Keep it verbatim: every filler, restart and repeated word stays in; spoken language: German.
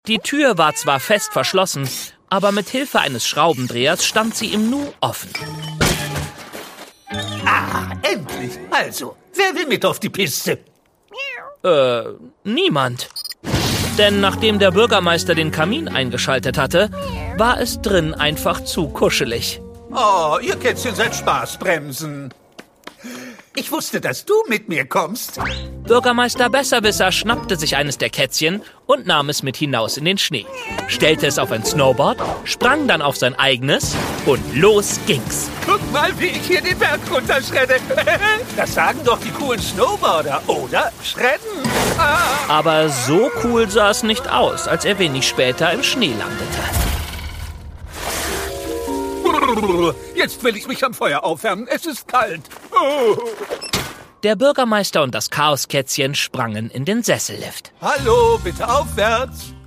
Die Tür war zwar fest verschlossen, aber mit Hilfe eines Schraubendrehers stand sie im Nu offen. Ah, endlich. Also, wer will mit auf die Piste? Äh, niemand. Denn nachdem der Bürgermeister den Kamin eingeschaltet hatte, war es drin einfach zu kuschelig. Oh, ihr Kätzchen seid Spaßbremsen. Ich wusste, dass du mit mir kommst. Bürgermeister Besserwisser schnappte sich eines der Kätzchen und nahm es mit hinaus in den Schnee, stellte es auf ein Snowboard, sprang dann auf sein eigenes und los ging's. Guck mal, wie ich hier den Berg runterschredde. Das sagen doch die coolen Snowboarder, oder? Schredden. Ah. Aber so cool sah es nicht aus, als er wenig später im Schnee landete. Jetzt will ich mich am Feuer aufwärmen. Es ist kalt. Oh. Der Bürgermeister und das Chaoskätzchen sprangen in den Sessellift. Hallo, bitte aufwärts.